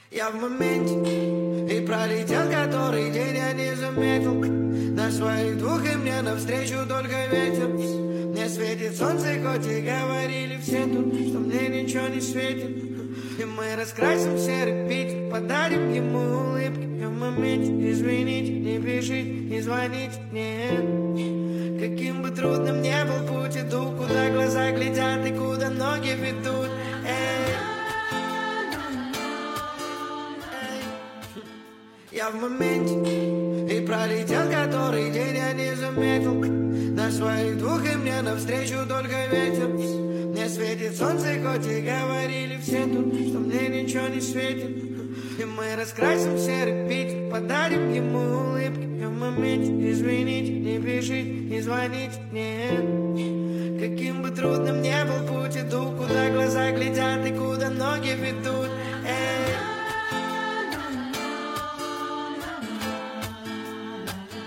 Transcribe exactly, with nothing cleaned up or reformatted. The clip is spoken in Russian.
Я в моменте, и пролетел который день, я не заметил. На своих двух и мне навстречу только ветер. Мне светит солнце, хоть и говорили все тут, что мне ничего не светит. И мы раскрасим серый Питер, подарим ему улыбки. Я в моменте, извините, не пишите, не звоните, нет. Каким бы трудным ни был путь, иду, куда глаза глядят и куда ноги ведут. Эй. Я в моменте, и пролетел который день, я не заметил. На своих двух и мне навстречу только ветер. Мне светит солнце, хоть и говорили все тут, что мне ничего не светит. И мы раскрасим серый Питер, подарим ему улыбки. Я в моменте, извините, не пишите, не звоните, нет. Каким бы трудным ни был путь, иду, куда глаза глядят и куда ноги ведут.